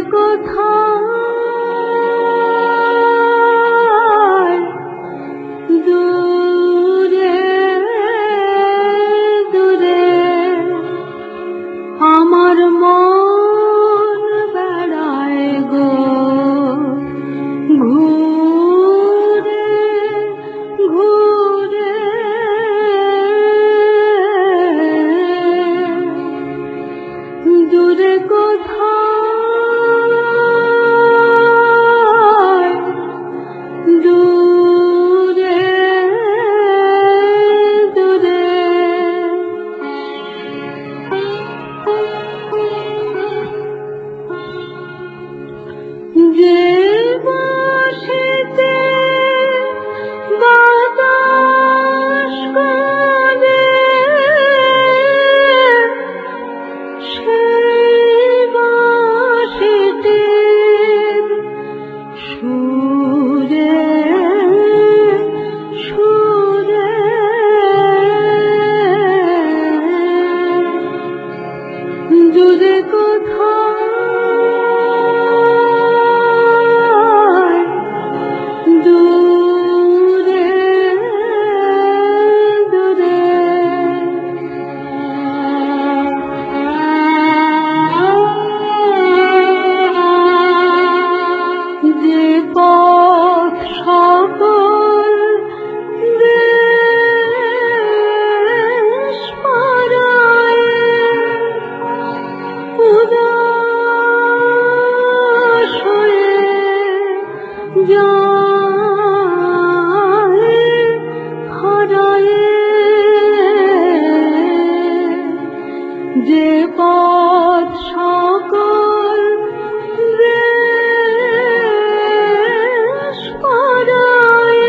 কোথায় দূরে দূরে আমার মন বেড়ায় গো ঘুরে ঘুরে দূরে কোথায় দূরে দূরে যে বাঁশিতে বাতাস করে সেই বাঁশিটির সুরে সুরে দূরে কোথায় দূরে দূরে যে পথ সকল দেশ পারায় উদাস হয়ে যায় হারায়ে যে পথ সকল দেশ পারায়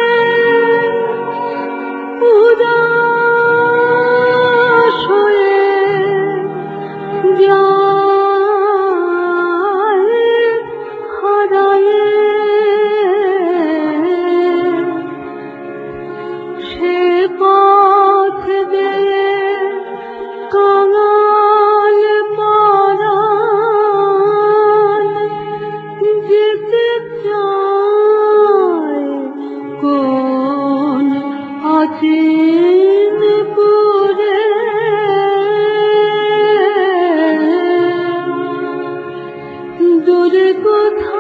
উদাস হয়ে যায় হারায়ে সে পথ দিয়ে কাঙাল পরাণ যেতে চায় কোন অচিনপুরে দূরে কোথায়